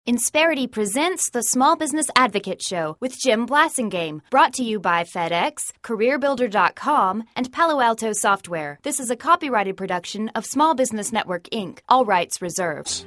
Insperity presents the Small Business Advocate Show with Jim Blasingame, brought to you by FedEx, CareerBuilder.com, and Palo Alto Software. This is a copyrighted production of Small Business Network, Inc., all rights reserved.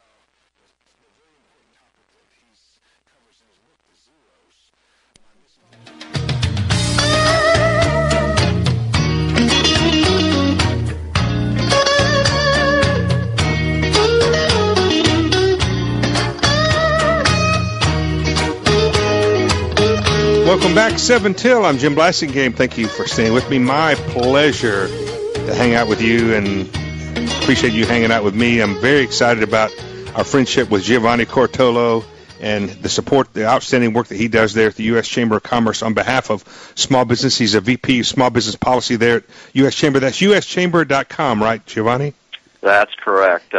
Welcome back, 7 Till. I'm Jim Blasingame. Thank you for staying with me. My pleasure to hang out with you, and appreciate you hanging out with me. I'm very excited about our friendship with Giovanni Cortolo and the support, the outstanding work that he does there at the U.S. Chamber of Commerce on behalf of small business. He's a VP of Small Business Policy there at U.S. Chamber. That's uschamber.com, right, Giovanni? That's correct.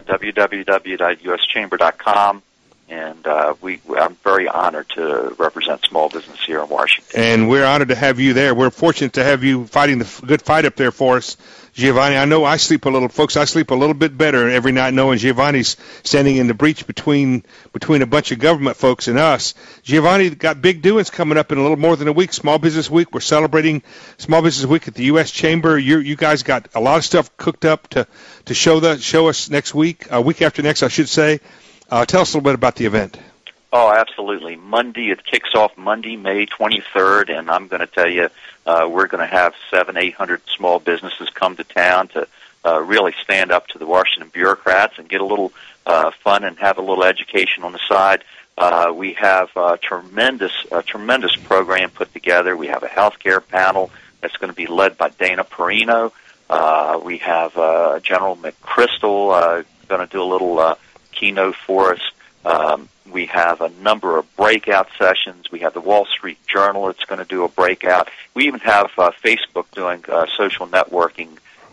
www.uschamber.com. And I'm very honored to represent small business here in Washington. And we're honored to have you there. We're fortunate to have you fighting the good fight up there for us, Giovanni. I know I sleep a little bit better every night knowing Giovanni's standing in the breach between a bunch of government folks and us. Giovanni, got big doings coming up in a little more than a week. Small Business Week. We're celebrating Small Business Week at the U.S. Chamber. You guys got a lot of stuff cooked up to show us next week, week after next, I should say. Tell us a little bit about the event. Oh, absolutely. It kicks off Monday, May 23rd, and I'm going to tell you, we're going to have 700-800 small businesses come to town to really stand up to the Washington bureaucrats and get a little fun and have a little education on the side. We have a tremendous program put together. We have a healthcare panel that's going to be led by Dana Perino. We have General McChrystal going to do a little keynote for us. We have a number of breakout sessions. We have the Wall Street Journal that's going to do a breakout. We even have Facebook doing social networking,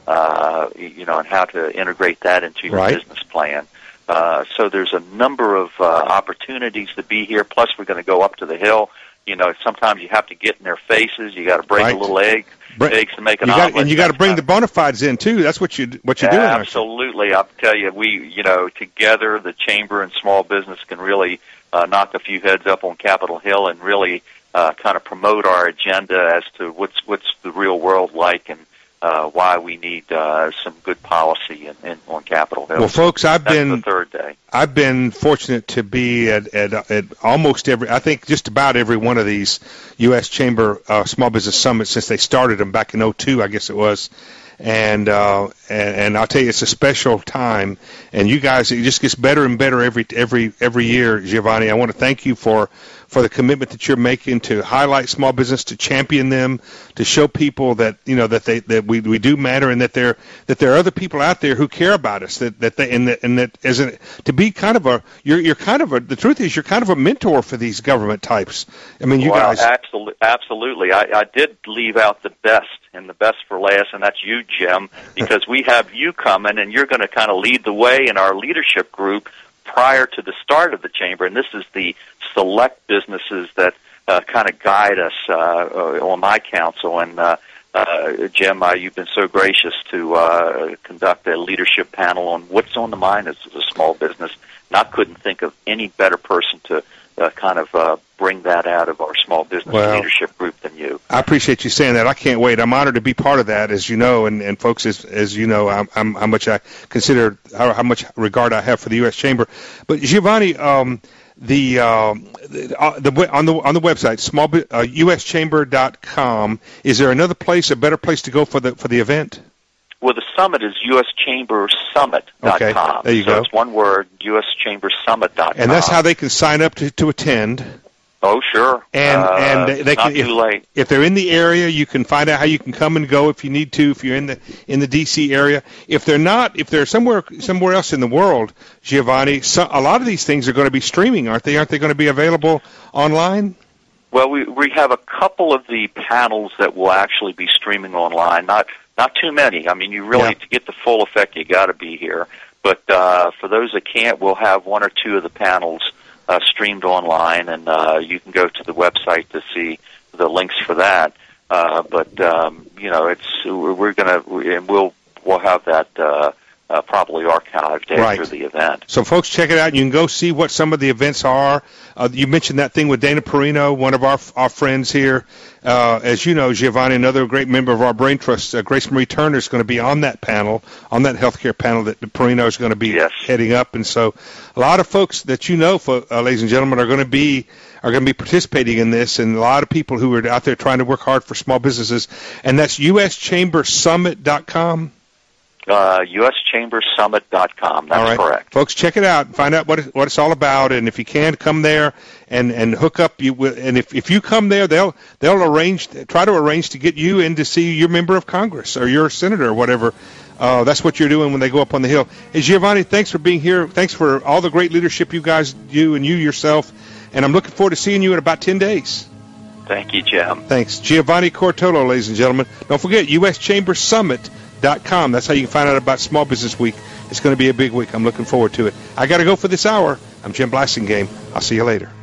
and how to integrate that into your business plan. So there's a number of opportunities to be here. Plus, we're going to go up to the Hill. Sometimes you have to get in their faces. You got to break a little eggs to make an omelet. And you got to bring the bona fides in too. That's what you're doing. Absolutely, I'll tell you, together the chamber and small business can really knock a few heads up on Capitol Hill and really kind of promote our agenda as to what's the real world like and why we need some good policy on Capitol Hill. Well, folks, That's the third day. I've been fortunate to be at almost just about every one of these U.S. Chamber Small Business Summits since they started them back in 2002, I guess it was. And I'll tell you, it's a special time. And you guys, it just gets better and better every year, Giovanni. I want to thank you for the commitment that you're making to highlight small business, to champion them, to show people that that we do matter, and that there are other people out there who care about us. The truth is you're kind of a mentor for these government types. I mean, guys. Absolutely. I did leave out the best and the best for last, and that's you, Jim, because we have you coming, and you're going to kind of lead the way in our leadership group prior to the start of the chamber, and this is the select businesses that kind of guide us on my council. And Jim, you've been so gracious to conduct a leadership panel on what's on the mind as a small business. And I couldn't think of any better person to bring that out of our small business leadership group than you. I appreciate you saying that. I can't wait. I'm honored to be part of that, as you know, and folks, as you know, how much I consider, how much regard I have for the U.S. Chamber. But Giovanni, on the website, uschamber.com, is there another place, a better place to go for the event? Well, the summit is uschambersummit.com. Okay, there you go. So it's one word, uschambersummit.com. And that's how they can sign up to attend. Oh, sure. And they can, too late. If they're in the area, you can find out how you can come and go if you need to. If you're in the D.C. area, if they're not, if they're somewhere else in the world, Giovanni, a lot of these things are going to be streaming, aren't they? Aren't they going to be available online? Well, we have a couple of the panels that will actually be streaming online. Not too many. I mean, you really to get the full effect, you got to be here. But for those that can't, we'll have one or two of the panels streamed online, and you can go to the website to see the links for that. We'll have that probably archived after Right. the event. So, folks, check it out. You can go see what some of the events are. You mentioned that thing with Dana Perino, one of our friends here. As you know, Giovanni, another great member of our Brain Trust, Grace Marie Turner is going to be on that panel, on that healthcare panel that Perino is going to be heading up. And so a lot of folks that you know, ladies and gentlemen, are going to be participating in this, and a lot of people who are out there trying to work hard for small businesses. And that's uschambersummit.com. uschambersummit.com. That's all right. correct. Folks, check it out and find out what it's all about. And if you can, come there and hook up. And if you come there, they'll try to arrange to get you in to see your member of Congress or your senator or whatever. That's what you're doing when they go up on the Hill. Hey, Giovanni, thanks for being here. Thanks for all the great leadership you guys do and you yourself. And I'm looking forward to seeing you in about 10 days. Thank you, Jim. Thanks. Giovanni Cortolo, ladies and gentlemen. Don't forget, uschambersummit.com. That's how you can find out about Small Business Week. It's going to be a big week. I'm looking forward to it. I got to go for this hour. I'm Jim Blasingame. I'll see you later.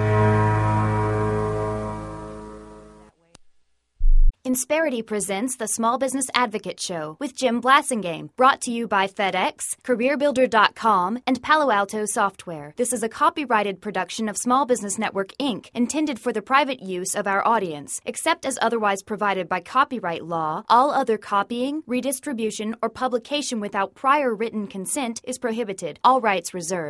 Insperity presents the Small Business Advocate Show with Jim Blasingame, brought to you by FedEx, CareerBuilder.com, and Palo Alto Software. This is a copyrighted production of Small Business Network, Inc., intended for the private use of our audience. Except as otherwise provided by copyright law, all other copying, redistribution, or publication without prior written consent is prohibited. All rights reserved.